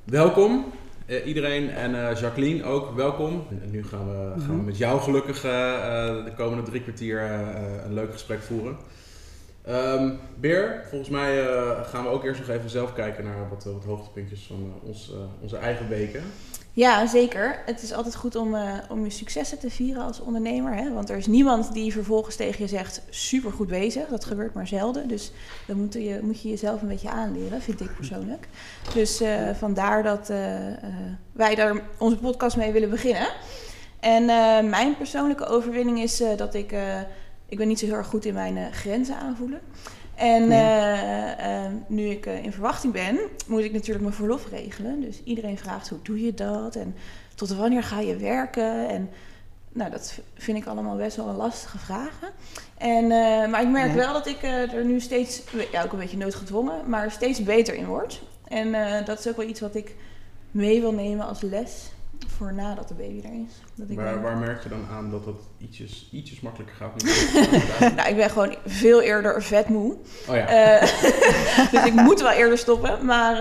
Welkom iedereen en Jacqueline ook welkom. En nu gaan we met jou gelukkig de komende 3 kwartier een leuk gesprek voeren. Beer, volgens mij gaan we ook eerst nog even zelf kijken naar wat hoogtepuntjes van onze eigen weken. Ja, zeker. Het is altijd goed om je successen te vieren als ondernemer. Hè? Want er is niemand die vervolgens tegen je zegt, supergoed bezig. Dat gebeurt maar zelden. Dus dan moet je jezelf een beetje aanleren, vind ik persoonlijk. Dus vandaar dat wij daar onze podcast mee willen beginnen. En mijn persoonlijke overwinning is dat ik ben niet zo heel erg goed in mijn grenzen aanvoelen. En nu ik in verwachting ben, moet ik natuurlijk mijn verlof regelen. Dus iedereen vraagt, hoe doe je dat? En tot wanneer ga je werken? En nou, dat vind ik allemaal best wel een lastige vragen. Maar ik merk wel dat ik er nu steeds, ook een beetje noodgedwongen, maar steeds beter in word. En dat is ook wel iets wat ik mee wil nemen als les voor nadat de baby er is. Waar merk je dan aan dat het ietsjes makkelijker gaat? Nou, ik ben gewoon veel eerder vetmoe. Oh ja. Dus ik moet wel eerder stoppen. Maar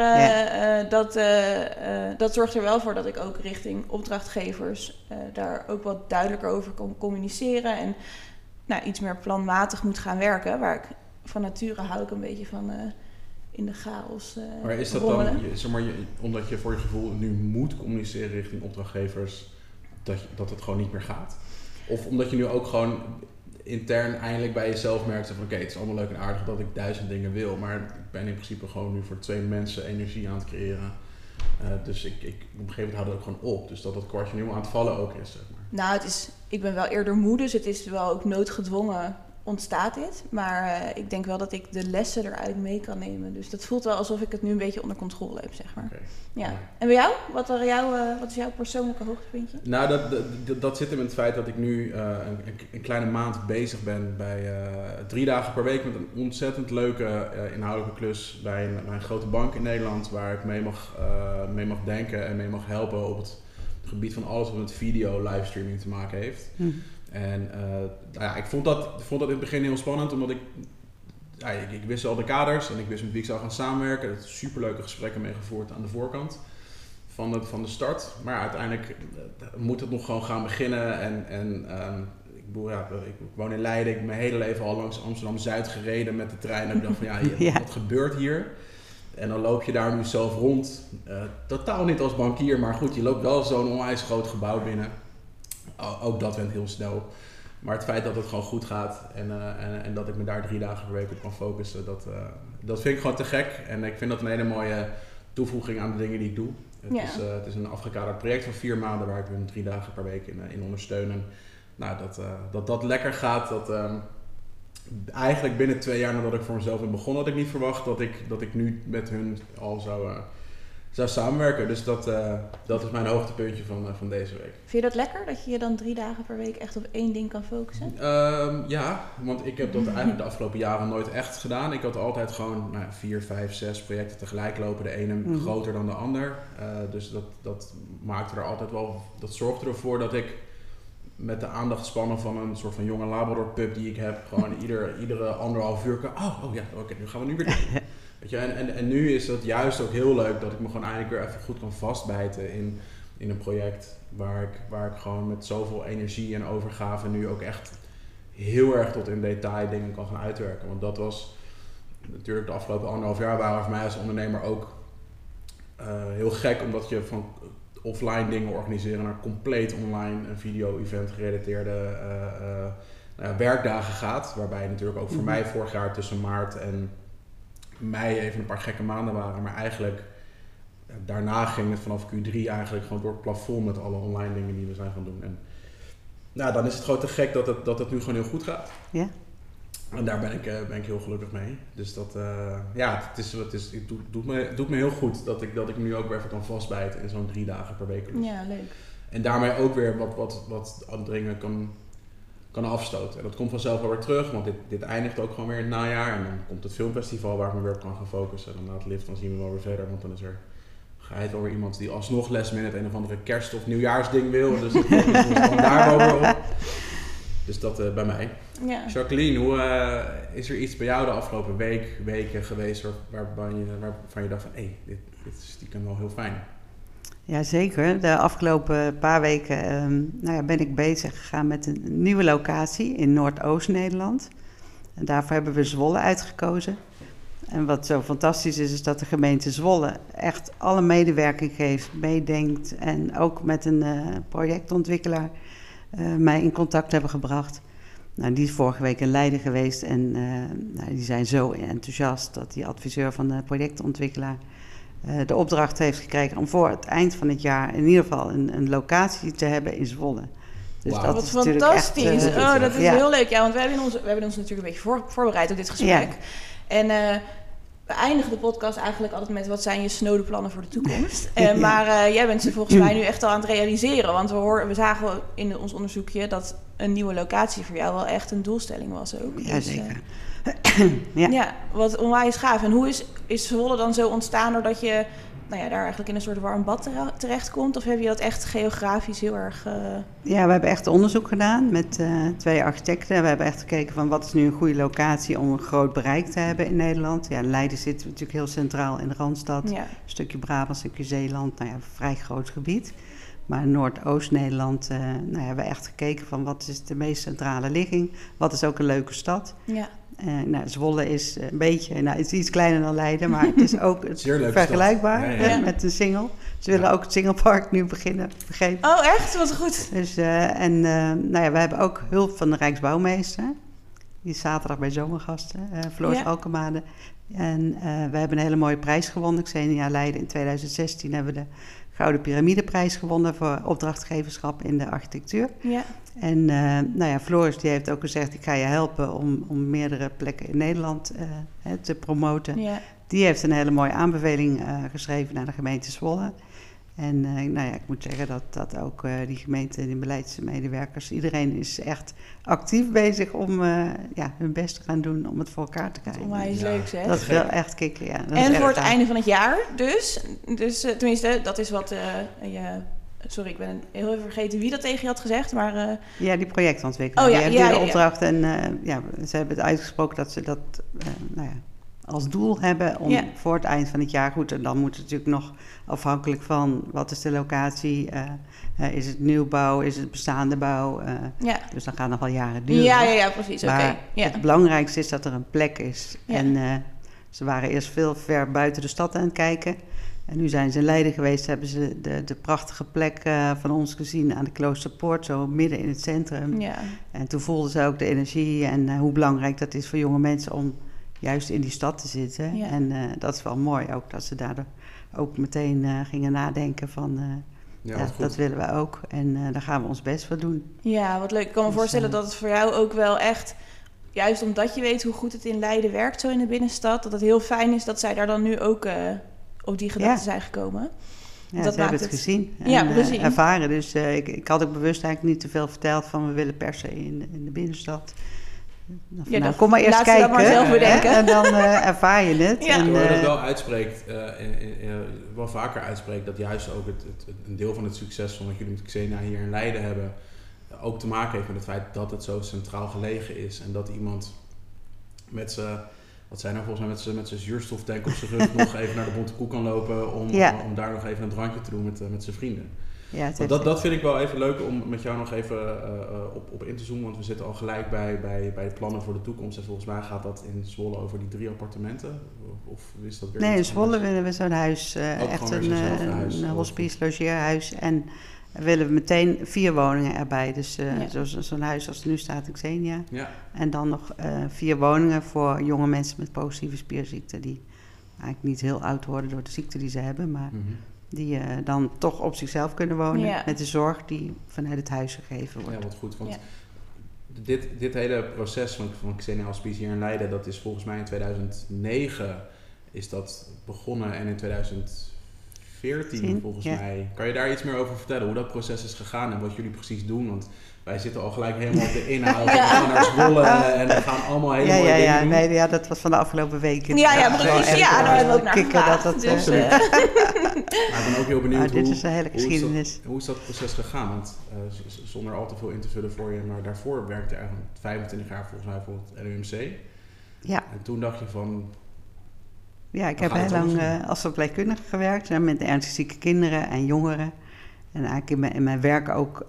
dat zorgt er wel voor dat ik ook richting opdrachtgevers daar ook wat duidelijker over kan communiceren. En iets meer planmatig moet gaan werken. Waar ik van nature hou ik een beetje van in de chaos maar is dat rommelen. Dan, omdat je voor je gevoel nu moet communiceren richting opdrachtgevers, dat het gewoon niet meer gaat? Of omdat je nu ook gewoon intern eindelijk bij jezelf merkt van oké, het is allemaal leuk en aardig dat ik 1000 dingen wil, maar ik ben in principe gewoon nu voor 2 mensen energie aan het creëren. Dus ik op een gegeven moment houdt het ook gewoon op. Dus dat kwartje nu aan het vallen ook is, zeg maar. Nou, ik ben wel eerder moe, dus het is wel ook noodgedwongen ontstaat dit. Maar ik denk wel dat ik de lessen eruit mee kan nemen. Dus dat voelt wel alsof ik het nu een beetje onder controle heb, zeg maar. Okay. Ja. En bij jou? Wat is jouw persoonlijke hoogtepuntje? Nou, dat zit in het feit dat ik nu een kleine maand bezig ben bij 3 dagen per week met een ontzettend leuke inhoudelijke klus bij een grote bank in Nederland, waar ik mee mag denken en mee mag helpen op het gebied van alles wat met video livestreaming te maken heeft. En ik vond dat in het begin heel spannend, omdat ik wist al de kaders en ik wist met wie ik zou gaan samenwerken. Er zijn superleuke gesprekken mee gevoerd aan de voorkant van de start. Maar uiteindelijk moet het nog gewoon gaan beginnen. Ik woon in Leiden, ik heb mijn hele leven al langs Amsterdam-Zuid gereden met de trein. En ik dacht van wat gebeurt hier? En dan loop je daar nu zelf rond. Totaal niet als bankier, maar goed, je loopt wel zo'n onwijs groot gebouw binnen. Ook dat went heel snel. Maar het feit dat het gewoon goed gaat en dat ik me daar 3 dagen per week op kan focussen, dat vind ik gewoon te gek. En ik vind dat een hele mooie toevoeging aan de dingen die ik doe. Het is een afgekaderd project van 4 maanden waar ik hun 3 dagen per week in ondersteun. En dat lekker gaat, eigenlijk binnen 2 jaar nadat ik voor mezelf ben begonnen, had ik niet verwacht dat ik nu met hun al zou samenwerken. Dus dat is mijn hoogtepuntje van deze week. Vind je dat lekker? Dat je je dan 3 dagen per week echt op 1 ding kan focussen? Ja, want ik heb dat eigenlijk de afgelopen jaren nooit echt gedaan. Ik had altijd gewoon 4, 5, 6 projecten tegelijk lopen. De ene groter dan de ander. Dus dat maakte er altijd wel. Dat zorgde ervoor dat ik met de aandachtspannen van een soort van jonge Labrador pup die ik heb, gewoon iedere 1,5 uur nu gaan we nu weer doen. Weet je, en nu is het juist ook heel leuk dat ik me gewoon eindelijk weer even goed kan vastbijten in een project waar ik gewoon met zoveel energie en overgave nu ook echt heel erg tot in detail dingen kan gaan uitwerken. Want dat was natuurlijk de afgelopen 1,5 jaar waren voor mij als ondernemer ook heel gek, omdat je van offline dingen organiseren naar compleet online een video-event gerelateerde werkdagen gaat. Waarbij natuurlijk ook voor mij vorig jaar tussen maart en mei even een paar gekke maanden waren. Maar eigenlijk daarna ging het vanaf Q3 eigenlijk gewoon door het plafond met alle online dingen die we zijn gaan doen. En dan is het gewoon te gek dat het nu gewoon heel goed gaat. Ja. En daar ben ik heel gelukkig mee. Dus het doet me heel goed dat ik nu ook weer even kan vastbijten in zo'n 3 dagen per week. Ja, leuk. En daarmee ook weer wat dingen kan afstoten. En dat komt vanzelf wel weer terug, want dit eindigt ook gewoon weer in het najaar. En dan komt het filmfestival waar ik me weer op kan gaan focussen. En na het lift dan zien we wel weer verder, want dan is er geheid wel weer iemand die alsnog last minute een of andere kerst- of nieuwjaarsding wil. Dus het komt daar wel weer op. Dus dat bij mij. Ja. Jacqueline, hoe is er iets bij jou de afgelopen weken geweest waarvan je dacht van dit is stiekem wel heel fijn? Ja, zeker. De afgelopen paar weken ben ik bezig gegaan met een nieuwe locatie in Noordoost-Nederland. En daarvoor hebben we Zwolle uitgekozen. En wat zo fantastisch is dat de gemeente Zwolle echt alle medewerking geeft, meedenkt en ook met een projectontwikkelaar mij in contact hebben gebracht. Nou, die is vorige week in Leiden geweest en die zijn zo enthousiast dat die adviseur van de projectontwikkelaar de opdracht heeft gekregen om voor het eind van het jaar in ieder geval een locatie te hebben in Zwolle. Dus Wauw. dat Wat is fantastisch. Echt, dat is heel leuk. Ja, want we hebben ons natuurlijk een beetje voorbereid op dit gesprek. Ja. En we eindigen de podcast eigenlijk altijd met wat zijn je snode plannen voor de toekomst. Maar jij bent ze volgens mij nu echt al aan het realiseren. Want we zagen in ons onderzoekje dat een nieuwe locatie voor jou wel echt een doelstelling was ook. Ja, Dus, zeker. Ja, wat onwijs gaaf. En hoe is Zwolle dan zo ontstaan doordat je daar eigenlijk in een soort warm bad terechtkomt? Of heb je dat echt geografisch heel erg... Ja, we hebben echt onderzoek gedaan met 2 architecten. We hebben echt gekeken van wat is nu een goede locatie om een groot bereik te hebben in Nederland. Ja, Leiden zit natuurlijk heel centraal in de Randstad. Ja. Een stukje Brabant, een stukje Zeeland. Nou ja, een vrij groot gebied. Maar Noordoost-Nederland hebben we echt gekeken van wat is de meest centrale ligging. Wat is ook een leuke stad. Ja. Zwolle is een beetje, het is iets kleiner dan Leiden, maar het is ook vergelijkbaar met een Singel. Ze willen ook het Singelpark nu beginnen, begrepen. Oh, echt? Wat goed. Dus, we hebben ook hulp van de Rijksbouwmeester. Die is zaterdag bij Zomergasten, Floris Alkemade. En we hebben een hele mooie prijs gewonnen. Xenia Leiden in 2016 hebben we de Gouden Pyramideprijs gewonnen voor opdrachtgeverschap in de architectuur. Ja. En Floris die heeft ook gezegd, ik ga je helpen om meerdere plekken in Nederland te promoten. Ja. Die heeft een hele mooie aanbeveling geschreven naar de gemeente Zwolle. En ik moet zeggen dat ook die gemeente, die beleidsmedewerkers, iedereen is echt actief bezig om hun best te gaan doen om het voor elkaar te krijgen. Onwijs leuk, zeg. Dat is wel echt kicken, ja. En voor het einde van het jaar dus tenminste, dat is wat sorry, ik ben heel even vergeten wie dat tegen je had gezegd, maar... Ja, die projectontwikkelaar. Die heeft de opdracht en ze hebben het uitgesproken dat ze dat als doel hebben om voor het eind van het jaar goed. En dan moet het natuurlijk nog afhankelijk van wat is de locatie, is het nieuwbouw, is het bestaande bouw. Dus dan gaat nog wel jaren duren. Ja, precies. Maar het belangrijkste is dat er een plek is. Ja. En ze waren eerst veel ver buiten de stad aan het kijken. En nu zijn ze in Leiden geweest, hebben ze de prachtige plek van ons gezien aan de Kloosterpoort, zo midden in het centrum. Ja. En toen voelden ze ook de energie en hoe belangrijk dat is voor jonge mensen om juist in die stad te zitten. Ja. En dat is wel mooi ook, dat ze daardoor ook meteen gingen nadenken van... dat willen we ook en daar gaan we ons best voor doen. Ja, wat leuk. Ik kan me voorstellen dat het voor jou ook wel echt... Juist omdat je weet hoe goed het in Leiden werkt zo in de binnenstad... dat het heel fijn is dat zij daar dan nu ook op die gedachten zijn gekomen. Ja, dat ze hebben het gezien en ervaren. Dus ik had ook bewust eigenlijk niet te veel verteld van... we willen per se in de binnenstad... kom maar eerst kijken maar zelf bedenken. En dan ervaar je het. Ja. Terwijl je dat wel uitspreekt, wel vaker uitspreekt, dat juist ook een deel van het succes van wat jullie met Xenia hier in Leiden hebben, ook te maken heeft met het feit dat het zo centraal gelegen is en dat iemand met zijn, wat zijn nou volgens mij met zijn zuurstoftank op zijn rug nog even naar de Bonte Koe kan lopen om daar nog even een drankje te doen met zijn vrienden. Ja, dat vind ik wel even leuk om met jou nog even op in te zoomen. Want we zitten al gelijk bij de plannen voor de toekomst. En volgens mij gaat dat in Zwolle over die 3 appartementen. Of is dat weer Nee, in Zwolle willen we zo'n huis. Echt een hospice logeerhuis. En willen we meteen 4 woningen erbij. Dus zo'n huis als het nu staat in Xenia. Ja. En dan nog 4 woningen voor jonge mensen met positieve spierziekten. Die eigenlijk niet heel oud worden door de ziekte die ze hebben. Maar... Mm-hmm. Die dan toch op zichzelf kunnen wonen met de zorg die vanuit het huis gegeven wordt. Ja, wat goed. Want dit hele proces van Xenia Hospice hier in Leiden, dat is volgens mij in 2009 is dat begonnen en in 2014 2014 volgens mij. Kan je daar iets meer over vertellen? Hoe dat proces is gegaan en wat jullie precies doen? Want wij zitten al gelijk helemaal op de inhoud. We gaan naar Zwolle en we gaan allemaal hele mooie dingen doen. Nee, dat was van de afgelopen weken. Precies. Ja, daar hebben we ook naar gevraagd. Absoluut. Maar ik ben ook heel benieuwd dit is een hele geschiedenis. Hoe is dat proces gegaan? Want zonder al te veel in te vullen voor je, maar daarvoor werkte je eigenlijk 25 jaar volgens mij voor het LUMC. Ja. En toen dacht je van... Ja, ik heb heel lang als verpleegkundige gewerkt met ernstig zieke kinderen en jongeren. En eigenlijk in mijn werk ook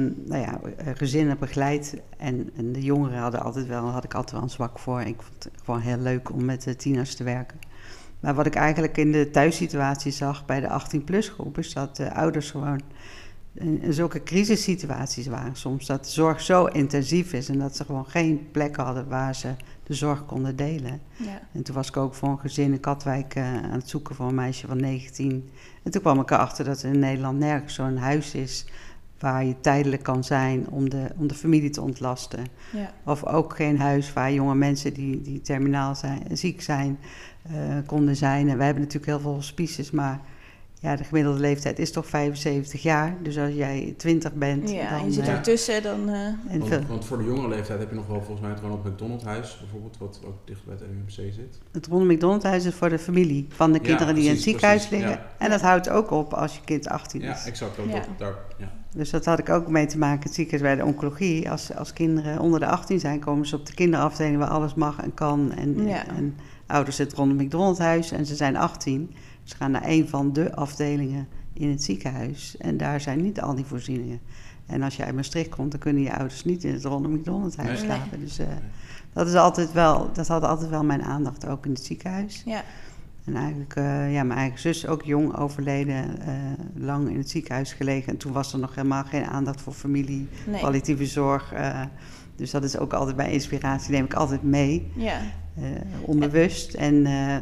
gezinnen begeleid. En de jongeren had ik altijd wel een zwak voor. Ik vond het gewoon heel leuk om met de tieners te werken. Maar wat ik eigenlijk in de thuissituatie zag bij de 18-plus groep... is dat de ouders gewoon in zulke crisissituaties waren soms. Dat de zorg zo intensief is en dat ze gewoon geen plek hadden waar ze de zorg konden delen. Ja. En toen was ik ook voor een gezin in Katwijk aan het zoeken voor een meisje van 19. En toen kwam ik erachter dat er in Nederland nergens zo'n huis is waar je tijdelijk kan zijn om de familie te ontlasten. Ja. Of ook geen huis waar jonge mensen die terminaal ziek zijn, konden zijn. En wij hebben natuurlijk heel veel hospices, maar ja, de gemiddelde leeftijd is toch 75 jaar. Dus als jij 20 bent... Ja, dan, je zit ertussen dan... Want voor de jongere leeftijd heb je nog wel volgens mij het Ronald McDonald Huis bijvoorbeeld, wat ook dicht bij het LUMC zit. Het Ronald McDonald Huis is voor de familie van de kinderen die in het ziekenhuis liggen. Ja. En dat houdt ook op als je kind 18 is. Ja, exact. Ook daar. Ja. Dus dat had ik ook mee te maken. Het ziekenhuis bij de oncologie. Als kinderen onder de 18 zijn, komen ze op de kinderafdeling waar alles mag en kan. En ouders zitten rond het McDonald Huis en ze zijn 18. Ze gaan naar een van de afdelingen in het ziekenhuis. En daar zijn niet al die voorzieningen. En als je uit Maastricht komt, dan kunnen je ouders niet in het Ronald McDonald Huis slapen. Dus dat had altijd wel mijn aandacht, ook in het ziekenhuis. Ja. En eigenlijk, mijn eigen zus, ook jong overleden, lang in het ziekenhuis gelegen. En toen was er nog helemaal geen aandacht voor familie, palliatieve zorg. Dus dat is ook altijd bij inspiratie, neem ik altijd mee. Ja. Onbewust. En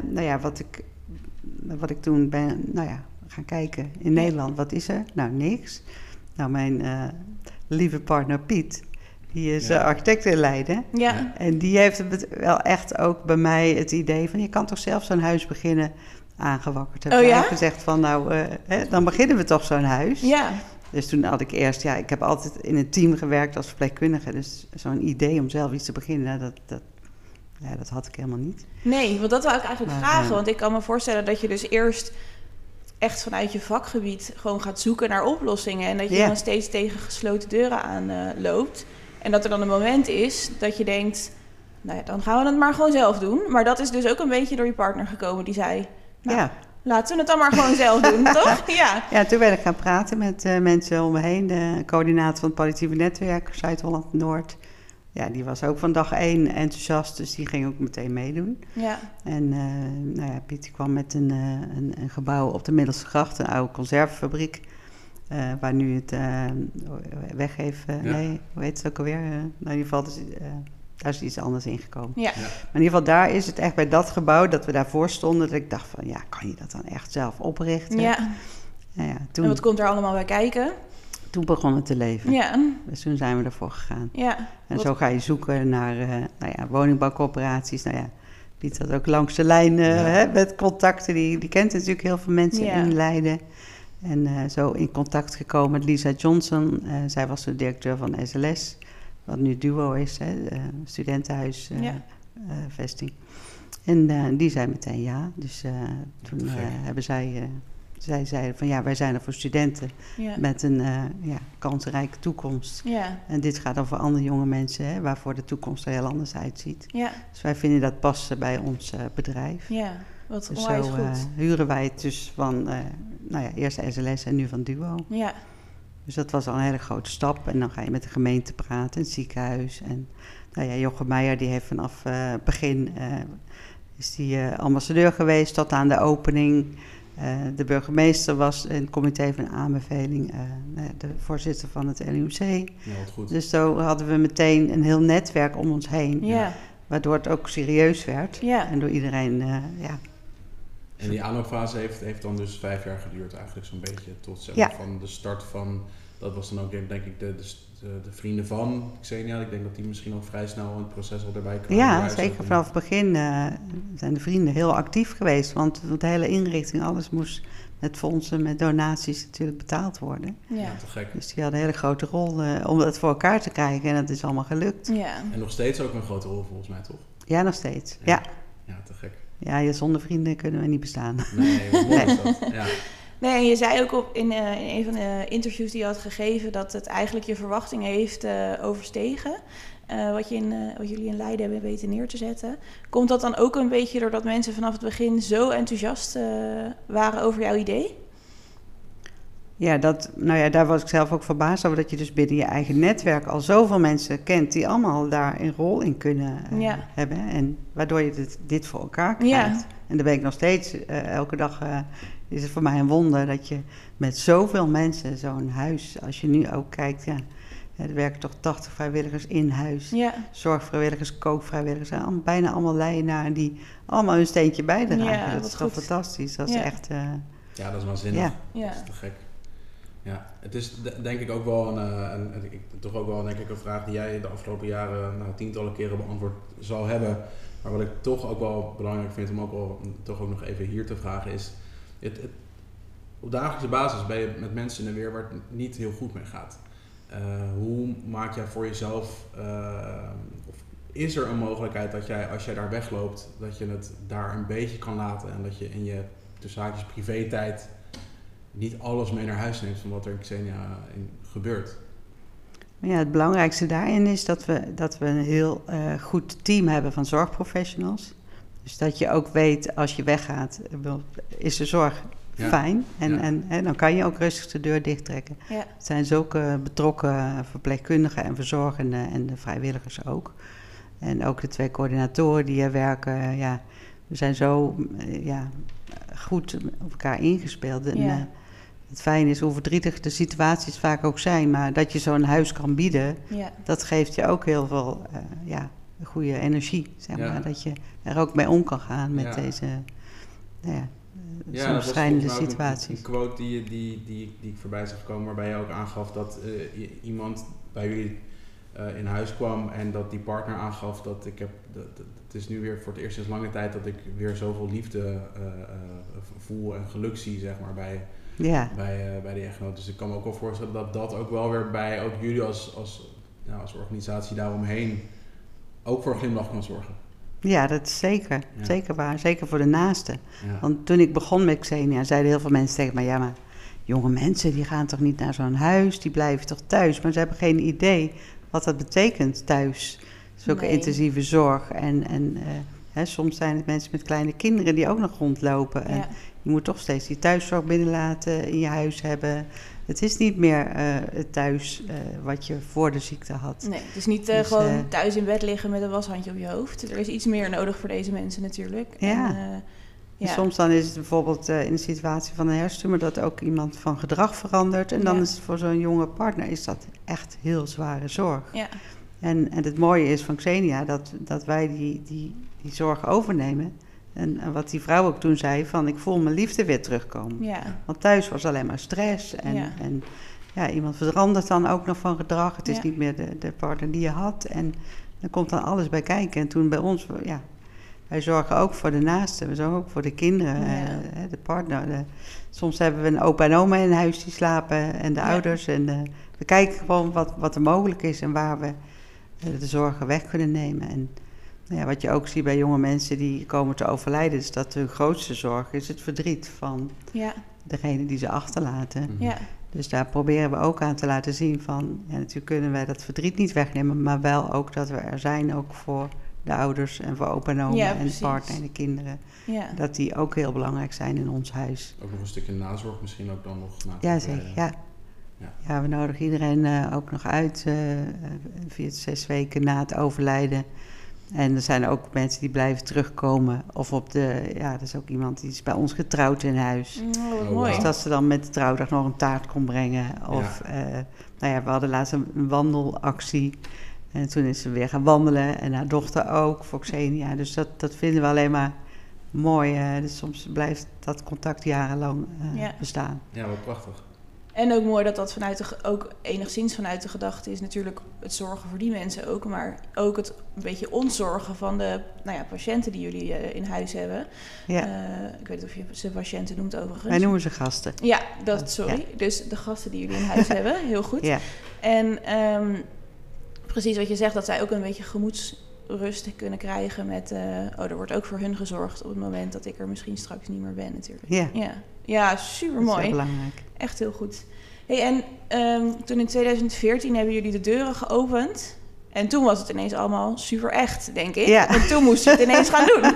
wat ik toen ben gaan kijken in Nederland, wat is er? Nou, niks. Nou, mijn lieve partner Piet, die is architect in Leiden. Ja. En die heeft het wel echt ook bij mij het idee van, je kan toch zelf zo'n huis beginnen, aangewakkerd. Heb ik gezegd van, dan beginnen we toch zo'n huis. Ja. Dus toen had ik eerst, ik heb altijd in een team gewerkt als verpleegkundige. Dus zo'n idee om zelf iets te beginnen, dat had ik helemaal niet. Nee, want dat wil ik eigenlijk vragen. Want ik kan me voorstellen dat je dus eerst echt vanuit je vakgebied gewoon gaat zoeken naar oplossingen. En dat je dan steeds tegen gesloten deuren aan loopt. En dat er dan een moment is dat je denkt, dan gaan we het maar gewoon zelf doen. Maar dat is dus ook een beetje door je partner gekomen die zei, laten we het dan maar gewoon zelf doen, toch? Ja, toen ben ik gaan praten met mensen om me heen. De coördinator van het palliatieve netwerk, Zuid-Holland-Noord. Ja, die was ook van dag 1 enthousiast, dus die ging ook meteen meedoen. Ja. En Piet kwam met een gebouw op de Middelste Gracht, een oude conservefabriek, waar nu het hoe heet het ook alweer? In ieder geval, daar is iets anders ingekomen. Ja. Maar in ieder geval, daar is het echt bij dat gebouw, dat we daarvoor stonden, dat ik dacht van, kan je dat dan echt zelf oprichten? Ja. Toen, en wat komt er allemaal bij kijken? Toen begon het te leven. Ja. Dus toen zijn we ervoor gegaan. Ja. En zo ga je zoeken naar woningbouwcorporaties. Piet had ook langs de lijn met contacten. Die kent natuurlijk heel veel mensen in Leiden. En zo in contact gekomen met Lisa Johnson. Zij was de directeur van SLS, wat nu Duo is, studentenhuisvesting. En die zei meteen ja. Dus toen hebben zij... Zij zeiden van wij zijn er voor studenten met een kansrijke toekomst. Ja. En dit gaat dan voor andere jonge mensen, waarvoor de toekomst er heel anders uitziet. Ja. Dus wij vinden dat passen bij ons bedrijf. Ja, wat dus onwijs zo goed. huren wij het dus van eerst SLS en nu van Duo. Ja. Dus dat was al een hele grote stap. En dan ga je met de gemeente praten, het ziekenhuis. En Jochem Meijer die heeft vanaf begin is die ambassadeur geweest tot aan de opening. De burgemeester was in het comité van aanbeveling, de voorzitter van het LUMC. Ja, wat goed. Dus zo hadden we meteen een heel netwerk om ons heen, waardoor het ook serieus werd. Ja. En door iedereen, En die aanloopfase heeft dan dus 5 jaar geduurd eigenlijk zo'n beetje, tot van de start van, dat was dan ook denk ik de vrienden van Xenia, ik denk dat die misschien ook vrij snel in het proces al erbij kwamen. Ja, zeker vanaf het begin zijn de vrienden heel actief geweest. Want de hele inrichting, alles moest met fondsen, met donaties natuurlijk betaald worden. Ja, te gek. Dus die hadden een hele grote rol om dat voor elkaar te krijgen. En dat is allemaal gelukt. ja. En nog steeds ook een grote rol volgens mij, toch? Ja, nog steeds. Ja, Ja, te gek. ja zonder vrienden kunnen we niet bestaan. Nee, wat mooi is dat. Ja. Nee, en je zei ook in een van de interviews die je had gegeven dat het eigenlijk je verwachtingen heeft overstegen. Wat jullie in Leiden hebben weten neer te zetten. Komt dat dan ook een beetje doordat mensen vanaf het begin zo enthousiast waren over jouw idee? Ja, daar was ik zelf ook verbaasd over, dat je dus binnen je eigen netwerk al zoveel mensen kent die allemaal daar een rol in kunnen hebben. En waardoor je dit voor elkaar krijgt. Ja. En daar ben ik nog steeds, elke dag is het voor mij een wonder dat je met zoveel mensen zo'n huis, als je nu ook kijkt, er werken toch 80 vrijwilligers in huis. Ja. Zorgvrijwilligers, kookvrijwilligers, bijna allemaal Leidenaren die allemaal hun steentje bijdragen. Ja, dat wat is toch goed. fantastisch. Dat is echt... Ja, dat is waanzinnig. Ja. Ja. Dat is te gek. Ja, het is denk ik ook wel toch ook wel denk ik een vraag die jij de afgelopen jaren tientallen keren beantwoord zal hebben. Maar wat ik toch ook wel belangrijk vind om ook wel toch ook nog even hier te vragen is, op dagelijkse basis ben je met mensen in de weer waar het niet heel goed mee gaat. Hoe maak jij voor jezelf, of is er een mogelijkheid dat jij, als jij daar wegloopt, dat je het daar een beetje kan laten en dat je in je tussen haakjes privé-tijd niet alles mee naar huis neemt van wat er in Xenia gebeurt? Ja, het belangrijkste daarin is dat we een heel goed team hebben van zorgprofessionals. Dus dat je ook weet, als je weggaat, is de zorg fijn. En dan kan je ook rustig de deur dichttrekken. Ja. Het zijn zulke betrokken verpleegkundigen en verzorgenden en de vrijwilligers ook. En ook de 2 coördinatoren die er werken. We zijn zo goed op elkaar ingespeeld. En, het fijne is hoe verdrietig de situaties vaak ook zijn, maar dat je zo'n huis kan bieden, dat geeft je ook heel veel goede energie, zeg maar. Dat je er ook mee om kan gaan met deze soms schrijnende situaties. Een quote die ik voorbij zag komen, waarbij je ook aangaf dat iemand bij jullie in huis kwam en dat die partner aangaf dat het is nu weer voor het eerst sinds lange tijd dat ik weer zoveel liefde voel en geluk zie, zeg maar, bij die echtgenoot. Dus ik kan me ook wel voorstellen dat ook wel weer bij ook jullie als organisatie daaromheen ook voor een glimlach kan zorgen. Ja, dat is zeker waar. Zeker voor de naasten. Ja. Want toen ik begon met Xenia, zeiden heel veel mensen tegen mij, maar jonge mensen die gaan toch niet naar zo'n huis, die blijven toch thuis. Maar ze hebben geen idee wat dat betekent thuis. Zulke intensieve zorg. En soms zijn het mensen met kleine kinderen die ook nog rondlopen. En je moet toch steeds die thuiszorg binnenlaten, in je huis hebben. Het is niet meer het thuis wat je voor de ziekte had. Nee, het is niet gewoon thuis in bed liggen met een washandje op je hoofd. Er is iets meer nodig voor deze mensen natuurlijk. Ja. En soms dan is het bijvoorbeeld in de situatie van een hersentumor dat ook iemand van gedrag verandert. En dan is het voor zo'n jonge partner is dat echt heel zware zorg. Ja. En het mooie is van Xenia dat wij die zorg overnemen. En wat die vrouw ook toen zei, van ik voel mijn liefde weer terugkomen. Ja. Want thuis was alleen maar stress. En iemand verandert dan ook nog van gedrag. Het is niet meer de partner die je had. En dan komt dan alles bij kijken. En toen bij ons, wij zorgen ook voor de naasten. We zorgen ook voor de kinderen, de partner. Soms hebben we een opa en oma in huis die slapen en de ouders. En we kijken gewoon wat er mogelijk is en waar we de zorgen weg kunnen nemen. En wat je ook ziet bij jonge mensen die komen te overlijden, is dat hun grootste zorg is het verdriet van degene die ze achterlaten. Ja. Dus daar proberen we ook aan te laten zien van, natuurlijk kunnen wij dat verdriet niet wegnemen, maar wel ook dat we er zijn ook voor de ouders en voor opa en oma en de partner en de kinderen. Ja. Dat die ook heel belangrijk zijn in ons huis. Ook nog een stukje nazorg misschien ook dan nog na. Ja, zeker. Ja, we nodigen iedereen ook nog uit 4 tot 6 weken na het overlijden. En er zijn ook mensen die blijven terugkomen. Of er is ook iemand die is bij ons getrouwd in huis. Wat mooi. Dus dat ze dan met de trouwdag nog een taart kon brengen. Of we hadden laatst een wandelactie. En toen is ze weer gaan wandelen. En haar dochter ook, voor Xenia. Dus dat vinden we alleen maar mooi. Dus soms blijft dat contact jarenlang bestaan. Ja, wat prachtig. En ook mooi dat ook enigszins vanuit de gedachte is natuurlijk het zorgen voor die mensen ook, maar ook het een beetje ontzorgen van de patiënten die jullie in huis hebben. Ja. Ik weet niet of je ze patiënten noemt overigens. Wij noemen ze gasten. Ja, sorry. Ja. Dus de gasten die jullie in huis hebben, heel goed. Ja. En precies wat je zegt, dat zij ook een beetje gemoedsrust kunnen krijgen met... er wordt ook voor hun gezorgd op het moment dat ik er misschien straks niet meer ben natuurlijk. Ja, super mooi. Dat is heel belangrijk. Echt heel goed. Hey, en toen in 2014 hebben jullie de deuren geopend. En toen was het ineens allemaal super echt, denk ik. Ja. En toen moest je het ineens gaan doen.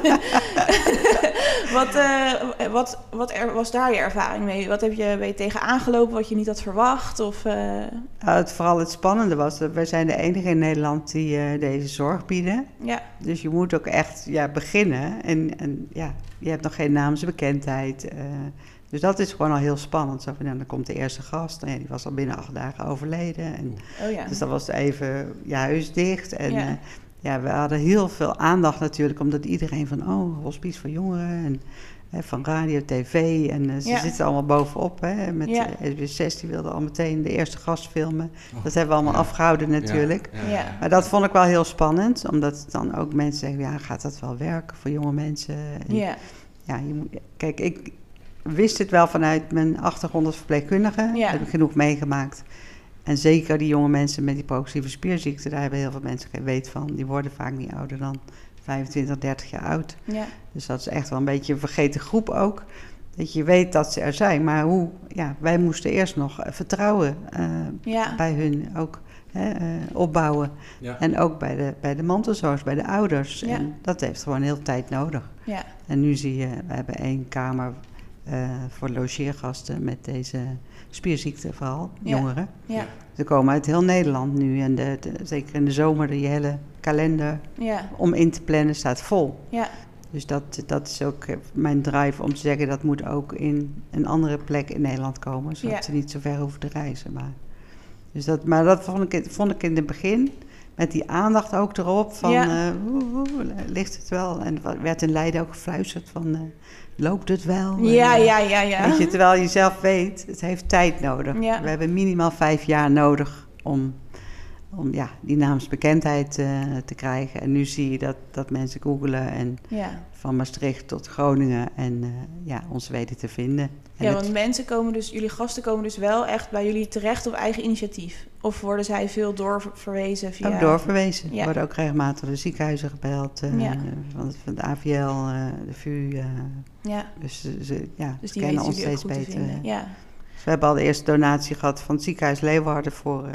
Wat was daar je ervaring mee? Ben je tegen aangelopen wat je niet had verwacht? Of, Vooral het spannende was dat wij zijn de enige in Nederland die deze zorg bieden. Ja. Dus je moet ook echt beginnen. En je hebt nog geen naamsbekendheid. Dus dat is gewoon al heel spannend. Zo van, dan komt de eerste gast. Die was al binnen 8 dagen overleden. En, dus dat was even huis dicht. En we hadden heel veel aandacht natuurlijk. Omdat iedereen van, hospice voor jongeren. En van radio, tv. En ze zitten allemaal bovenop. Hè, met SBS 6, die wilde al meteen de eerste gast filmen. Dat hebben we allemaal afgehouden natuurlijk. Ja. Maar dat vond ik wel heel spannend. Omdat dan ook mensen zeggen, gaat dat wel werken voor jonge mensen? En, kijk, ik wist het wel vanuit mijn achtergrond als verpleegkundige. Daar heb ik genoeg meegemaakt. En zeker die jonge mensen met die progressieve spierziekte, daar hebben heel veel mensen geen weet van. Die worden vaak niet ouder dan 25, 30 jaar oud. Ja. Dus dat is echt wel een beetje een vergeten groep ook. Dat je weet dat ze er zijn. Maar wij moesten eerst nog vertrouwen bij hun ook opbouwen. Ja. En ook bij de mantelzorgers, bij de ouders. Ja. En dat heeft gewoon heel tijd nodig. Ja. En nu zie je, we hebben 1 kamer voor logeergasten met deze spierziekte vooral, jongeren. Ja. Ze komen uit heel Nederland nu en zeker in de zomer die hele kalender om in te plannen staat vol. Ja. Dus dat is ook mijn drive om te zeggen dat moet ook in een andere plek in Nederland komen, zodat ze niet zo ver hoeven te reizen. Maar dat vond ik in het begin, met die aandacht ook erop van ligt het wel? En er werd in Leiden ook gefluisterd van loopt het wel? Ja. Weet je, terwijl je zelf weet, het heeft tijd nodig. Ja. We hebben minimaal 5 jaar nodig om die naamsbekendheid te krijgen. En nu zie je dat mensen googelen en van Maastricht tot Groningen en ons weten te vinden. En want jullie gasten komen dus wel echt bij jullie terecht op eigen initiatief? Of worden zij veel doorverwezen via... Ook doorverwezen. Er worden ook regelmatig de ziekenhuizen gebeld, van de AVL, de VU. Dus ze kennen ons steeds beter. Ja. Dus we hebben al de eerste donatie gehad van het ziekenhuis Leeuwarden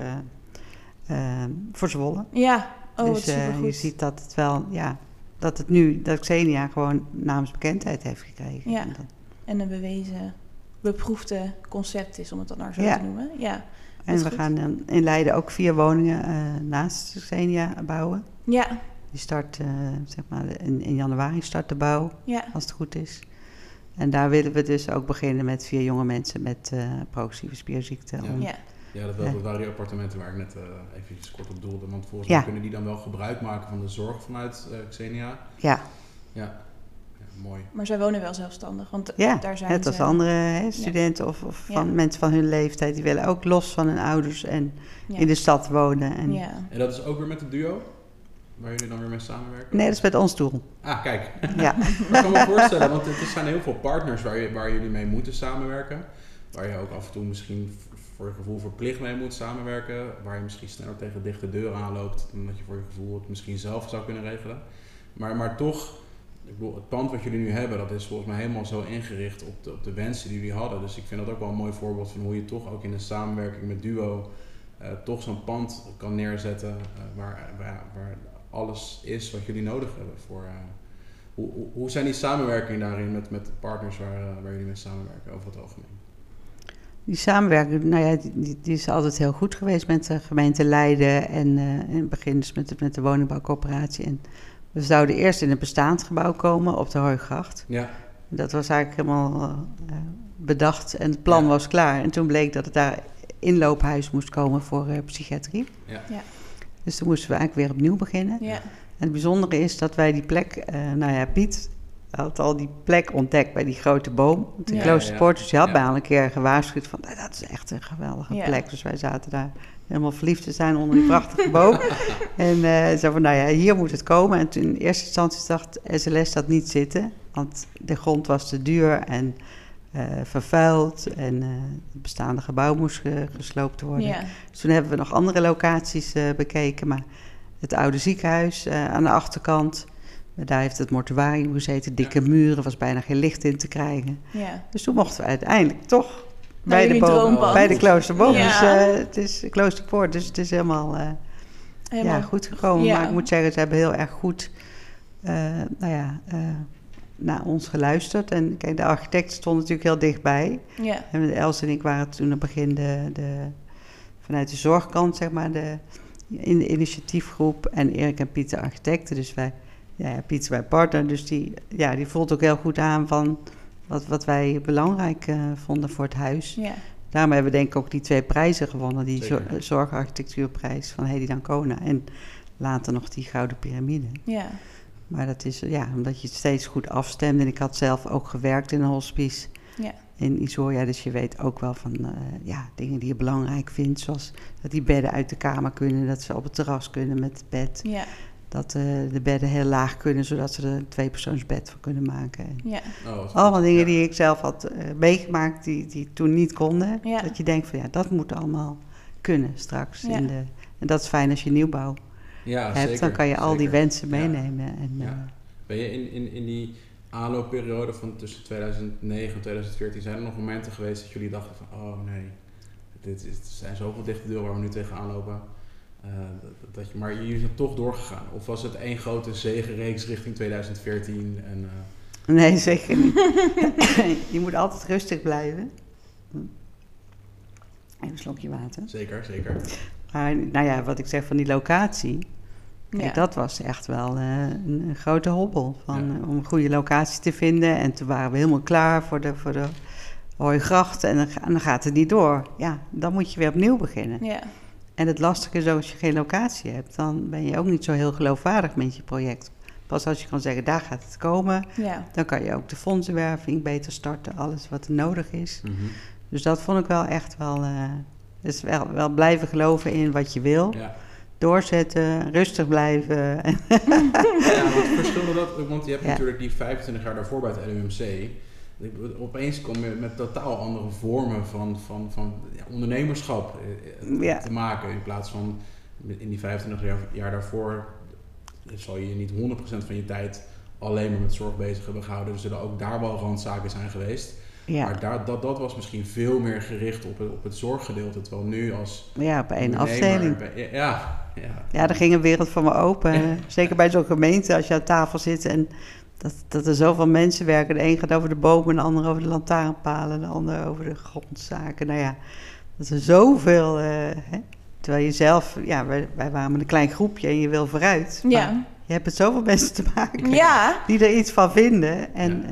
voor Zwolle. Ja, dus je ziet dat het wel, dat het nu, dat Xenia gewoon naamsbekendheid heeft gekregen. Ja, en een beproefde concept is, om het dan maar zo te noemen. Ja, en we gaan in Leiden ook 4 woningen naast Xenia bouwen. Ja. Die start, in januari start de bouw, als het goed is. En daar willen we dus ook beginnen met 4 jonge mensen met progressieve spierziekte. Dat waren die appartementen waar ik net even kort op doelde. Want volgens mij kunnen die dan wel gebruik maken van de zorg vanuit Xenia. Ja, mooi. Maar zij wonen wel zelfstandig, want daar zijn net als andere studenten of van mensen van hun leeftijd. Die willen ook los van hun ouders en in de stad wonen. En dat is ook weer met het duo? Waar jullie dan weer mee samenwerken? Nee, dat is met ons doel. Ah, kijk. Ja. Ik kan me voorstellen, want er zijn heel veel partners waar jullie mee moeten samenwerken. Waar je ook af en toe misschien voor je gevoel verplicht mee moet samenwerken. Waar je misschien sneller tegen dichte deuren aanloopt dan dat je voor je gevoel het misschien zelf zou kunnen regelen. Maar toch, ik bedoel, het pand wat jullie nu hebben, dat is volgens mij helemaal zo ingericht op de wensen die jullie hadden. Dus ik vind dat ook wel een mooi voorbeeld van hoe je toch ook in de samenwerking met Duo toch zo'n pand kan neerzetten waar alles is wat jullie nodig hebben voor... Hoe zijn die samenwerkingen daarin met de partners waar jullie mee samenwerken over het algemeen? Die samenwerking, die is altijd heel goed geweest met de gemeente Leiden en in het begin dus met de woningbouwcoöperatie. En we zouden eerst in een bestaand gebouw komen op de Hooigracht. Ja. Dat was eigenlijk helemaal bedacht en het plan was klaar. En toen bleek dat het daar inloophuis moest komen voor psychiatrie. Ja. Ja. Dus toen moesten we eigenlijk weer opnieuw beginnen. Ja. En het bijzondere is dat wij die plek, Piet, had al die plek ontdekt bij die grote boom. De Kloosterpoort. Dus die had mij al een keer gewaarschuwd van, dat is echt een geweldige plek. Dus wij zaten daar helemaal verliefd te zijn onder die prachtige boom. En zo van, nou ja, hier moet het komen. En toen in eerste instantie dacht SLS dat niet zitten. Want de grond was te duur en vervuild. En het bestaande gebouw moest gesloopt worden. Ja. Dus toen hebben we nog andere locaties bekeken. Maar het oude ziekenhuis aan de achterkant. Daar heeft het mortuarium gezeten. Dikke muren, was bijna geen licht in te krijgen. Ja. Dus toen mochten we uiteindelijk toch bij de Kloosterboom. Ja. Dus het is Kloosterpoort, dus het is helemaal goed gekomen. Ja. Maar ik moet zeggen, ze hebben heel erg goed naar ons geluisterd. En kijk, de architect stond natuurlijk heel dichtbij. Ja. En Els en ik waren toen op het begin vanuit de zorgkant, zeg maar, in de initiatiefgroep. En Erik en Piet de architecten. Dus Piet is mijn partner, dus die voelt ook heel goed aan van wat wij belangrijk vonden voor het huis. Ja. Daarom hebben we denk ik ook die 2 prijzen gewonnen. Die zorgarchitectuurprijs van Hedy d'Ancona en later nog die Gouden Piramide. Ja. Maar dat is omdat je het steeds goed afstemt. En ik had zelf ook gewerkt in een hospice in Isoria. Dus je weet ook wel van dingen die je belangrijk vindt. Zoals dat die bedden uit de kamer kunnen, dat ze op het terras kunnen met het bed. Ja. Dat de bedden heel laag kunnen, zodat ze er een 2-persoonsbed van kunnen maken. Ja. Allemaal dingen die ik zelf had meegemaakt, die toen niet konden. Ja. Dat je denkt van dat moet allemaal kunnen straks. Ja. En dat is fijn als je nieuwbouw hebt. Zeker, dan kan je al die wensen meenemen. Ja. En, ben je in die aanloopperiode van tussen 2009 en 2014, zijn er nog momenten geweest dat jullie dachten van, oh nee, dit zijn zoveel dichte deuren waar we nu tegenaan lopen. Maar jullie zijn toch doorgegaan? Of was het één grote zegenreeks richting 2014? Nee, zeker niet. Je moet altijd rustig blijven. Even een slokje water. Zeker. Maar wat ik zeg van die locatie. Kijk, dat was echt wel een grote hobbel. Om een goede locatie te vinden. En toen waren we helemaal klaar voor de Hooigracht. En dan gaat het niet door. Ja, dan moet je weer opnieuw beginnen. Ja. En het lastige is ook, als je geen locatie hebt, dan ben je ook niet zo heel geloofwaardig met je project. Pas als je kan zeggen, daar gaat het komen, dan kan je ook de fondsenwerving beter starten, alles wat er nodig is. Mm-hmm. Dus dat vond ik wel echt dus wel blijven geloven in wat je wil. Ja. Doorzetten, rustig blijven. Wat verschilde dat? Want je hebt natuurlijk die 25 jaar daarvoor bij het LUMC. Opeens kom je met totaal andere vormen van ondernemerschap te maken. In plaats van in die 25 jaar daarvoor zal je niet 100% van je tijd alleen maar met zorg bezig hebben gehouden. Er zullen ook daar wel randzaken zijn geweest. Ja. Maar dat was misschien veel meer gericht op het zorggedeelte. Terwijl nu als op één afdeling. Ja, er ging een wereld voor me open. Ja. Zeker bij zo'n gemeente, als je aan tafel zit en dat er zoveel mensen werken. De een gaat over de bomen, de ander over de lantaarnpalen, de ander over de grondzaken. Nou ja, dat er zoveel. Terwijl je zelf, wij waren met een klein groepje en je wil vooruit. Ja. Maar je hebt met zoveel mensen te maken die er iets van vinden.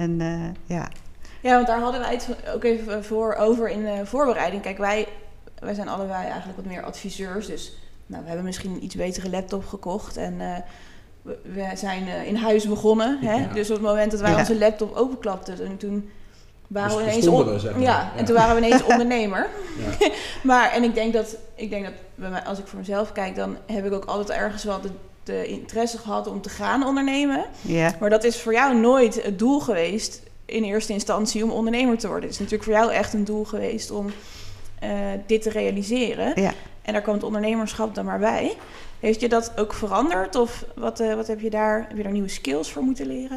Ja, want daar hadden wij het ook even over in de voorbereiding. Kijk, wij zijn allebei eigenlijk wat meer adviseurs. Dus we hebben misschien een iets betere laptop gekocht en we zijn in huis begonnen. Hè? Ja. Dus op het moment dat wij onze laptop openklapten, en toen waren we ineens en toen waren we ineens ondernemer. Ja. Maar ik denk dat als ik voor mezelf kijk, dan heb ik ook altijd ergens wel de interesse gehad om te gaan ondernemen. Ja. Maar dat is voor jou nooit het doel geweest in eerste instantie om ondernemer te worden. Het is natuurlijk voor jou echt een doel geweest om dit te realiseren. Ja. En daar kwam het ondernemerschap dan maar bij. Heeft je dat ook veranderd? Of wat heb je daar nieuwe skills voor moeten leren?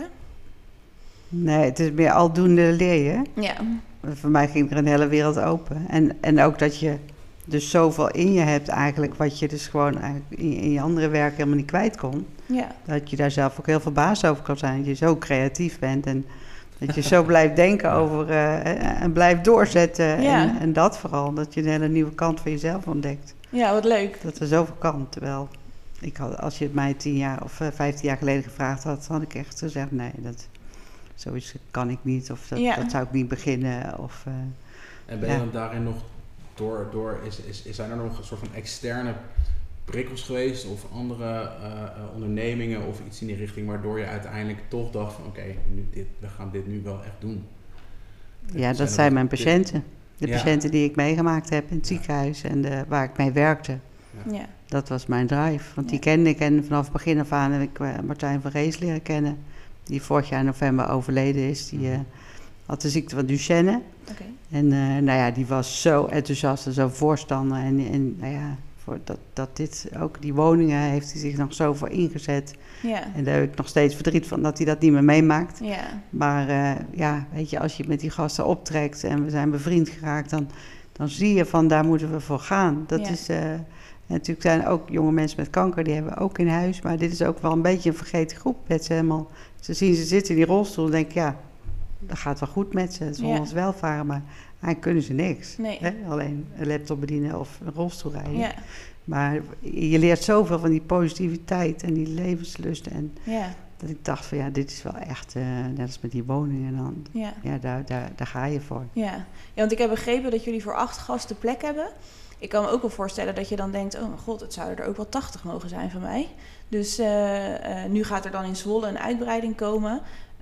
Nee, het is meer aldoende leer je. Ja. Voor mij ging er een hele wereld open. En ook dat je dus zoveel in je hebt eigenlijk, wat je dus gewoon eigenlijk in je andere werk helemaal niet kwijt kon. Ja. Dat je daar zelf ook heel verbaasd over kan zijn. Dat je zo creatief bent en dat je zo blijft denken over en blijft doorzetten. Ja. En dat vooral, dat je een hele nieuwe kant van jezelf ontdekt. Ja, wat leuk. Dat er zoveel kan, terwijl als je het mij 10 jaar of 15 jaar geleden gevraagd had ik echt gezegd, nee, zoiets kan ik niet. Of dat zou ik niet beginnen. En ben je dan daarin nog zijn er nog een soort van externe prikkels geweest of andere ondernemingen of iets in die richting waardoor je uiteindelijk toch dacht van oké, we gaan dit nu wel echt doen? Ja, dat zijn mijn patiënten. De patiënten die ik meegemaakt heb in het ziekenhuis en waar ik mee werkte. Ja. Dat was mijn drive. Want die kende ik en vanaf het begin af aan heb ik Martijn van Rees leren kennen. Die vorig jaar in november overleden is. Die had de ziekte van Duchenne. Okay. En die was zo enthousiast en zo voorstander. En dit ook die woningen heeft hij zich nog zo voor ingezet. Ja. En daar heb ik nog steeds verdriet van dat hij dat niet meer meemaakt. Ja. Maar weet je, als je met die gasten optrekt en we zijn bevriend geraakt, dan zie je van daar moeten we voor gaan. Dat is... natuurlijk zijn er ook jonge mensen met kanker, die hebben we ook in huis. Maar dit is ook wel een beetje een vergeten groep. Ze zien ze zitten in die rolstoel en denken, ja, dat gaat wel goed met ze. Ze zullen ons welvaren, maar eigenlijk kunnen ze niks. Nee. Hè? Alleen een laptop bedienen of een rolstoel rijden. Ja. Maar je leert zoveel van die positiviteit en die levenslust. En dat ik dacht van dit is wel echt, net als met die woningen dan. Ja, daar ga je voor. Ja, want ik heb begrepen dat jullie voor 8 gasten plek hebben. Ik kan me ook wel voorstellen dat je dan denkt, oh mijn god, het zouden er ook wel 80 mogen zijn van mij. Dus nu gaat er dan in Zwolle een uitbreiding komen.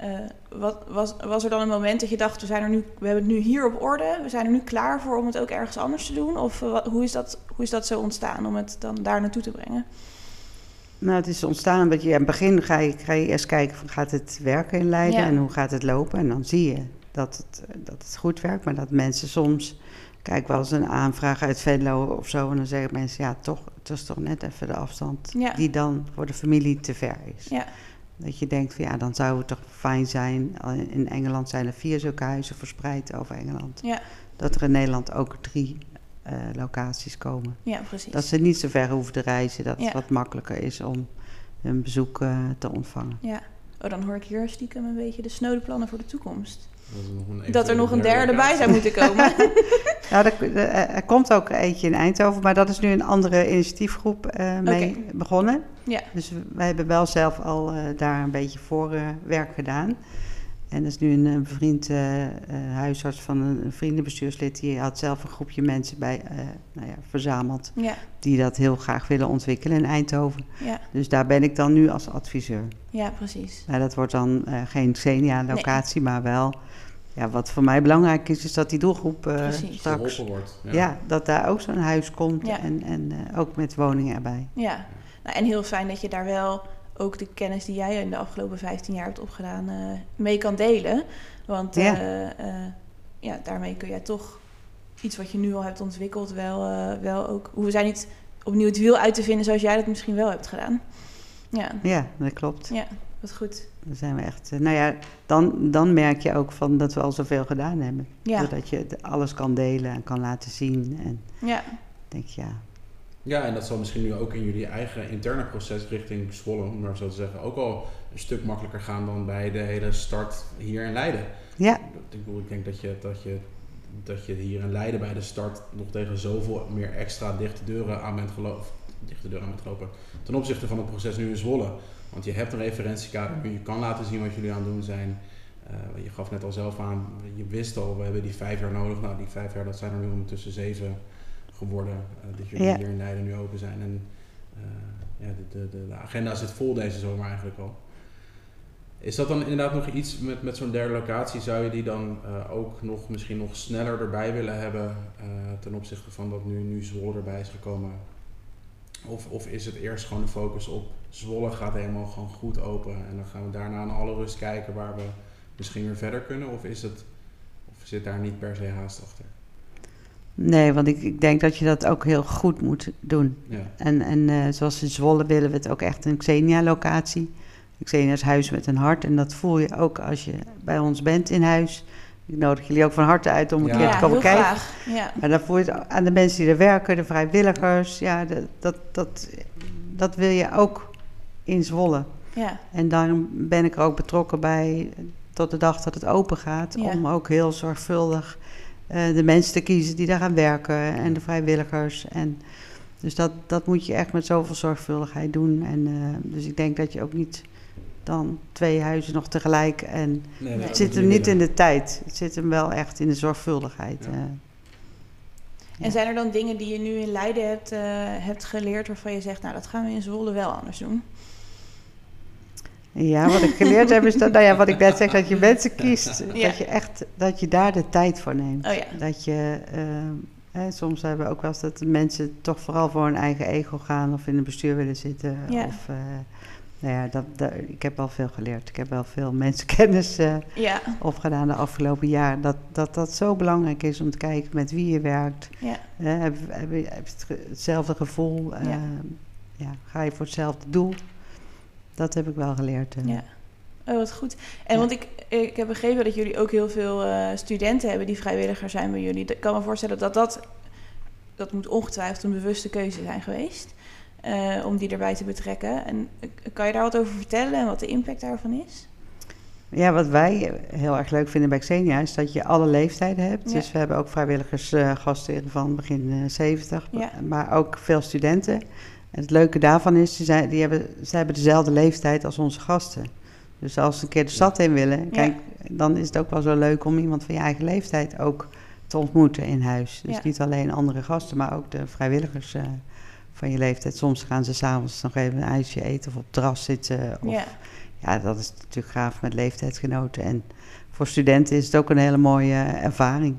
Was er dan een moment dat je dacht, we hebben het nu hier op orde, we zijn er nu klaar voor om het ook ergens anders te doen? Of hoe is dat zo ontstaan om het dan daar naartoe te brengen? Nou, het is ontstaan een beetje, in het begin ga je eerst kijken van gaat het werken in Leiden en hoe gaat het lopen? En dan zie je dat het goed werkt, maar dat mensen soms... Kijk, wel eens een aanvraag uit Venlo of zo. En dan zeggen mensen, het is toch net even de afstand die dan voor de familie te ver is. Ja. Dat je denkt, van dan zou het toch fijn zijn. In Engeland zijn er 4 zulke huizen verspreid over Engeland. Ja. Dat er in Nederland ook 3 locaties komen. Ja, precies. Dat ze niet zo ver hoeven te reizen. Dat het wat makkelijker is om een bezoek te ontvangen. Ja. Oh, dan hoor ik hier stiekem een beetje de snode plannen voor de toekomst. Dat er nog een derde bij zou moeten komen. Nou, er komt ook eentje in Eindhoven, maar dat is nu een andere initiatiefgroep mee begonnen. Ja. Dus wij hebben wel zelf al daar een beetje voorwerk gedaan. En dat is nu een bevriend huisarts van een vriendenbestuurslid. Die had zelf een groepje mensen bij verzameld. Ja. Die dat heel graag willen ontwikkelen in Eindhoven. Ja. Dus daar ben ik dan nu als adviseur. Ja, precies. Nou, dat wordt dan geen Xenia-locatie, maar wel... Ja, wat voor mij belangrijk is dat die doelgroep straks... wordt. Ja, dat daar ook zo'n huis komt en ook met woningen erbij. Ja, nou, en heel fijn dat je daar wel ook de kennis die jij in de afgelopen 15 jaar hebt opgedaan mee kan delen. Want daarmee kun jij toch iets wat je nu al hebt ontwikkeld wel ook... We zijn niet opnieuw het wiel uit te vinden zoals jij dat misschien wel hebt gedaan. Ja, dat klopt. Ja, wat goed. Dan zijn we echt... dan merk je ook van dat we al zoveel gedaan hebben. Ja. Doordat je alles kan delen en kan laten zien. En denk je, Ja, en dat zal misschien nu ook in jullie eigen interne proces richting Zwolle, om maar zo te zeggen, ook al een stuk makkelijker gaan dan bij de hele start hier in Leiden. Ja. Ik denk dat je hier in Leiden bij de start nog tegen zoveel meer extra dichte deuren aan bent gelopen ten opzichte van het proces nu in Zwolle. Want je hebt een referentiekader, je kan laten zien wat jullie aan het doen zijn. Je gaf net al zelf aan, je wist al, we hebben die 5 jaar nodig. Nou, die 5 jaar, dat zijn er nu ondertussen 7 geworden. Dat jullie hier in Leiden nu open zijn. En de agenda zit vol deze zomer eigenlijk al. Is dat dan inderdaad nog iets met zo'n derde locatie? Zou je die dan ook misschien nog sneller erbij willen hebben ten opzichte van dat nu Zwolle erbij is gekomen? Of is het eerst gewoon de focus op Zwolle gaat helemaal gewoon goed open en dan gaan we daarna in alle rust kijken waar we misschien weer verder kunnen? Of zit daar niet per se haast achter? Nee, want ik denk dat je dat ook heel goed moet doen. Ja. En zoals in Zwolle willen we het ook echt een Xenia-locatie. Xenia is huis met een hart en dat voel je ook als je bij ons bent in huis. Ik nodig jullie ook van harte uit om een keer te komen kijken. Graag. Ja. Maar dan voel je het aan de mensen die er werken, de vrijwilligers. Ja, dat wil je ook in Zwolle. Ja. En daarom ben ik er ook betrokken bij tot de dag dat het open gaat. Ja. Om ook heel zorgvuldig de mensen te kiezen die daar gaan werken en de vrijwilligers. En dus dat moet je echt met zoveel zorgvuldigheid doen. En dus ik denk dat je ook niet dan 2 huizen nog tegelijk. En het zit hem niet in de tijd. Het zit hem wel echt in de zorgvuldigheid. Ja. En zijn er dan dingen die je nu in Leiden hebt geleerd waarvan je zegt, nou dat gaan we in Zwolle wel anders doen? Ja, wat ik geleerd heb is dat, wat ik net zeg, dat je mensen kiest. Ja. Dat je daar de tijd voor neemt. Oh ja. Dat je, soms hebben we ook wel eens dat mensen toch vooral voor hun eigen ego gaan of in het bestuur willen zitten. Ja. Of, ik heb wel veel geleerd. Ik heb wel veel mensenkennis opgedaan de afgelopen jaar. Dat zo belangrijk is om te kijken met wie je werkt. Ja. Heb je hetzelfde gevoel? Ga je voor hetzelfde doel? Dat heb ik wel geleerd. Ja. Oh, wat goed. En want ik heb begrepen dat jullie ook heel veel studenten hebben die vrijwilliger zijn bij jullie. Ik kan me voorstellen dat moet ongetwijfeld een bewuste keuze zijn geweest. Om die erbij te betrekken. En kan je daar wat over vertellen en wat de impact daarvan is? Ja, wat wij heel erg leuk vinden bij Xenia is dat je alle leeftijden hebt. Ja. Dus we hebben ook vrijwilligersgasten van begin 70, maar ook veel studenten. En het leuke daarvan is, ze hebben dezelfde leeftijd als onze gasten. Dus als ze een keer de stad in willen, dan is het ook wel zo leuk om iemand van je eigen leeftijd ook te ontmoeten in huis. Dus niet alleen andere gasten, maar ook de vrijwilligers van je leeftijd. Soms gaan ze 's avonds nog even een ijsje eten of op het terras zitten. Dat is natuurlijk gaaf met leeftijdsgenoten. En voor studenten is het ook een hele mooie ervaring.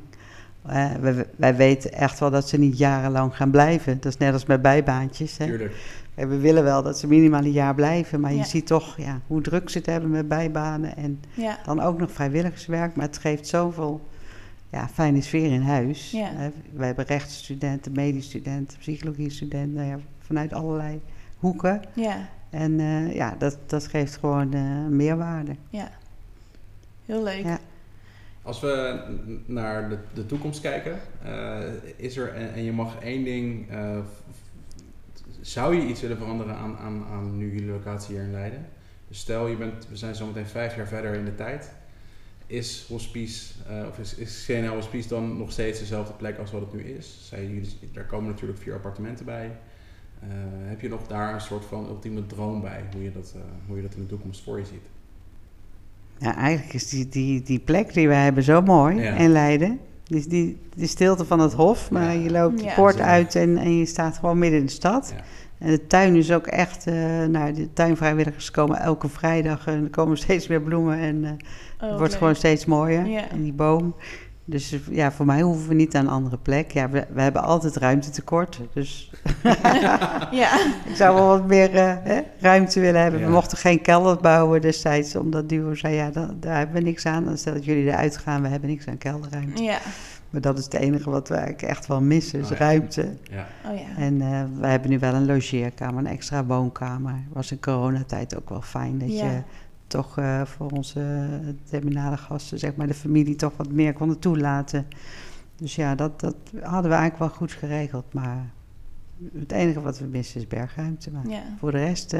Wij weten echt wel dat ze niet jarenlang gaan blijven. Dat is net als met bijbaantjes. Hè? Tuurlijk. We willen wel dat ze minimaal een jaar blijven. Maar je ziet toch hoe druk ze het hebben met bijbanen. En dan ook nog vrijwilligerswerk. Maar het geeft zoveel fijne sfeer in huis. Ja. Wij hebben rechtsstudenten, mediestudenten, psychologiestudenten. Vanuit allerlei hoeken. Ja. En dat geeft gewoon meerwaarde. Ja, heel leuk. Ja. Als we naar de toekomst kijken, is er, en je mag één ding, zou je iets willen veranderen aan nu jullie locatie hier in Leiden? Dus stel, we zijn zometeen 5 jaar verder in de tijd. Is hospice, is Xenia Hospice dan nog steeds dezelfde plek als wat het nu is? Daar komen natuurlijk 4 appartementen bij. Heb je nog daar een soort van ultieme droom bij, hoe je dat in de toekomst voor je ziet? Ja, eigenlijk is die plek die wij hebben zo mooi in Leiden. Dus die stilte van het hof, maar je loopt de poort uit en je staat gewoon midden in de stad. Ja. En de tuin is ook echt, de tuinvrijwilligers komen elke vrijdag en er komen steeds meer bloemen en het wordt gewoon steeds mooier. Ja. En die boom. Dus voor mij hoeven we niet naar een andere plek. Ja, we hebben altijd ruimtetekort. Dus ik zou wel wat meer ruimte willen hebben. Ja. We mochten geen kelder bouwen destijds, omdat Duo zei, daar hebben we niks aan. Dan stel dat jullie eruit gaan, we hebben niks aan kelderruimte. Ja. Maar dat is het enige wat we eigenlijk echt wel missen, is ruimte. Ja. Oh ja. En we hebben nu wel een logeerkamer, een extra woonkamer. Was in coronatijd ook wel fijn dat je toch voor onze terminale gasten, zeg maar, de familie toch wat meer konden toelaten. Dus dat hadden we eigenlijk wel goed geregeld. Maar het enige wat we missen is bergruimte. Maar voor de rest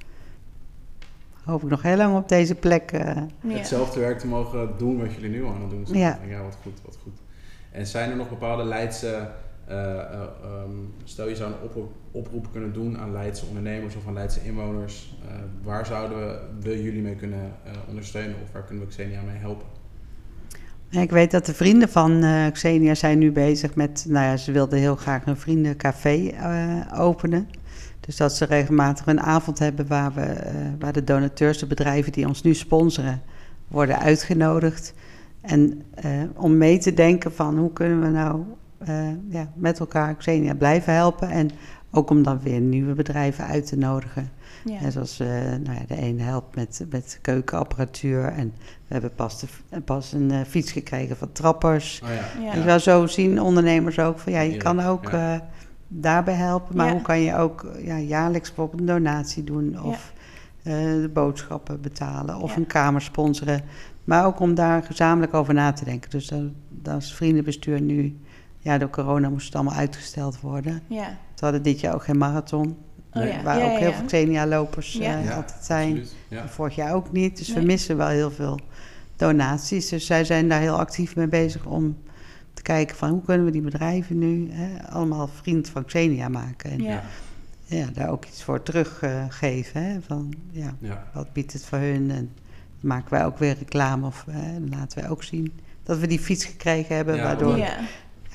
hoop ik nog heel lang op deze plek. Hetzelfde werk te mogen doen wat jullie nu aan het doen zijn. Ja, wat goed. En zijn er nog bepaalde Leidse, stel je zou een oproep kunnen doen aan Leidse ondernemers of aan Leidse inwoners. Waar zouden we jullie mee kunnen ondersteunen of waar kunnen we Xenia mee helpen? Ik weet dat de vrienden van Xenia zijn nu bezig met, ze wilden heel graag een vriendencafé openen. Dus dat ze regelmatig een avond hebben waar de donateurs, de bedrijven die ons nu sponsoren, worden uitgenodigd. En om mee te denken van hoe kunnen we nou met elkaar Xenia blijven helpen. En ook om dan weer nieuwe bedrijven uit te nodigen. Ja. En zoals de ene helpt met keukenapparatuur. En we hebben pas een fiets gekregen van trappers. Oh ja. Je zou zo zien, ondernemers ook, van je kan ook daarbij helpen. Maar hoe kan je ook jaarlijks bijvoorbeeld een donatie doen. Of de boodschappen betalen. Of een kamer sponsoren. Maar ook om daar gezamenlijk over na te denken. Dus dat is vriendenbestuur nu. Ja, door corona moest het allemaal uitgesteld worden. Ja. We hadden dit jaar ook geen marathon. Waar ook heel veel Xenia-lopers altijd zijn. Ja. Vorig jaar ook niet. Dus we missen wel heel veel donaties. Dus zij zijn daar heel actief mee bezig om te kijken van hoe kunnen we die bedrijven nu allemaal vriend van Xenia maken. En daar ook iets voor teruggeven. Van wat biedt het voor hun? En maken wij ook weer reclame of laten wij ook zien dat we die fiets gekregen hebben. Waardoor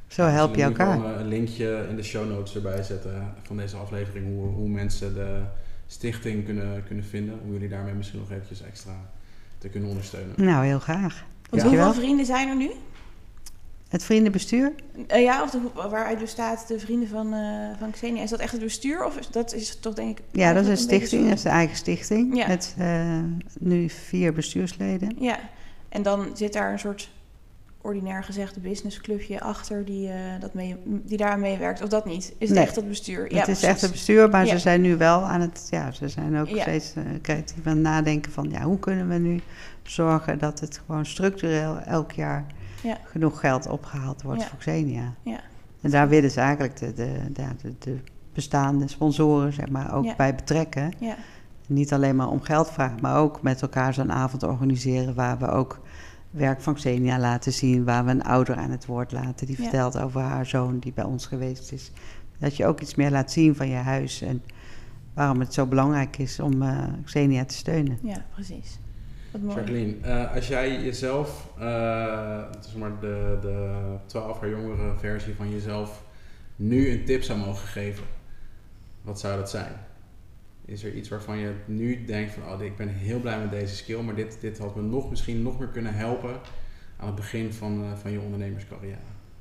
Zo help je elkaar. Ik zal een linkje in de show notes erbij zetten van deze aflevering. Hoe mensen de stichting kunnen vinden. Hoe jullie daarmee misschien nog eventjes extra te kunnen ondersteunen. Nou, heel graag. Want hoeveel vrienden zijn er nu? Het vriendenbestuur? Waaruit bestaat de vrienden van Xenia? Is dat echt het bestuur? Of dat is toch denk ik... Ja, dat is een stichting. Dat is de eigen stichting. Ja. Met nu 4 bestuursleden. Ja, en dan zit daar een soort ordinair gezegd businessclubje achter die daar aan meewerkt. Of dat niet? Is het echt het bestuur? Het is echt het bestuur, maar Ja. ze zijn nu wel aan het... Ja, ze zijn ook steeds creatief aan het nadenken van... Ja, hoe kunnen we nu zorgen dat het gewoon structureel elk jaar... genoeg geld opgehaald wordt voor Xenia. Ja. En daar willen ze eigenlijk de bestaande sponsoren zeg maar, ook bij betrekken. Ja. Niet alleen maar om geld vragen, maar ook met elkaar zo'n avond organiseren... waar we ook werk van Xenia laten zien... waar we een ouder aan het woord laten... die vertelt over haar zoon die bij ons geweest is. Dat je ook iets meer laat zien van je huis... en waarom het zo belangrijk is om Xenia te steunen. Ja, precies. Wat mooi. Jacqueline, als jij jezelf, zeg maar de 12 jaar jongere versie van jezelf, nu een tip zou mogen geven, wat zou dat zijn? Is er iets waarvan je nu denkt van, ik ben heel blij met deze skill, maar dit had me misschien nog meer kunnen helpen aan het begin van je ondernemerscarrière?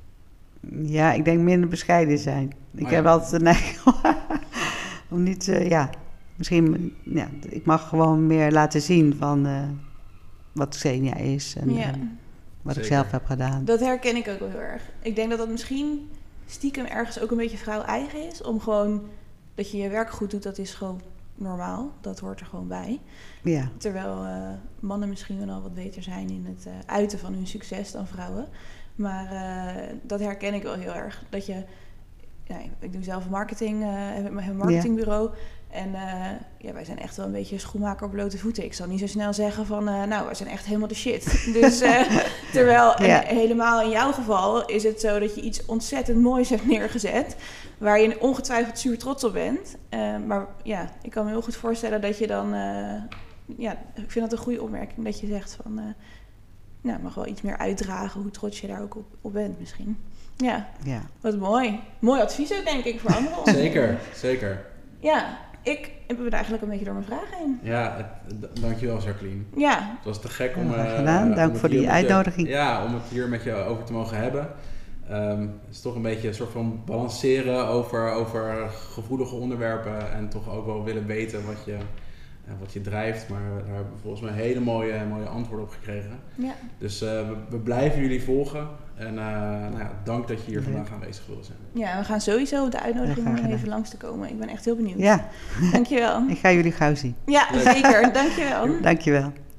Ja, ik denk minder bescheiden zijn. Ik heb altijd de neiging om niet, misschien, ik mag gewoon meer laten zien van wat Xenia is en wat ik zelf heb gedaan. Dat herken ik ook wel heel erg. Ik denk dat dat misschien stiekem ergens ook een beetje vrouw-eigen is. Om gewoon, dat je je werk goed doet, dat is gewoon normaal. Dat hoort er gewoon bij. Ja. Terwijl mannen misschien wel wat beter zijn in het uiten van hun succes dan vrouwen. Maar dat herken ik wel heel erg. Dat je... ik doe zelf marketing, heb mijn marketingbureau. En wij zijn echt wel een beetje schoenmaker op blote voeten. Ik zal niet zo snel zeggen van, wij zijn echt helemaal de shit. Dus terwijl, helemaal in jouw geval is het zo dat je iets ontzettend moois hebt neergezet. Waar je ongetwijfeld super trots op bent. Maar ik kan me heel goed voorstellen dat je dan... ik vind dat een goede opmerking dat je zegt van... mag wel iets meer uitdragen hoe trots je daar ook op bent misschien. Ja, wat mooi. Mooi advies ook, denk ik, voor anderen. Zeker. Ja, ik ben eigenlijk een beetje door mijn vragen heen. Ja, dankjewel Jacqueline. Ja. Het was te gek om... gedaan, dank voor die uitnodiging. Om het hier met je over te mogen hebben. Het is toch een beetje een soort van balanceren over gevoelige onderwerpen en toch ook wel willen weten wat je drijft, maar daar hebben we volgens mij hele mooie antwoorden op gekregen. Ja. Dus we blijven jullie volgen en dank dat je hier vandaag aanwezig wilde zijn. Ja, we gaan sowieso de uitnodiging om even langs te komen. Ik ben echt heel benieuwd. Ja. Dankjewel. Ik ga jullie gauw zien. Ja, zeker. Dankjewel. Dankjewel.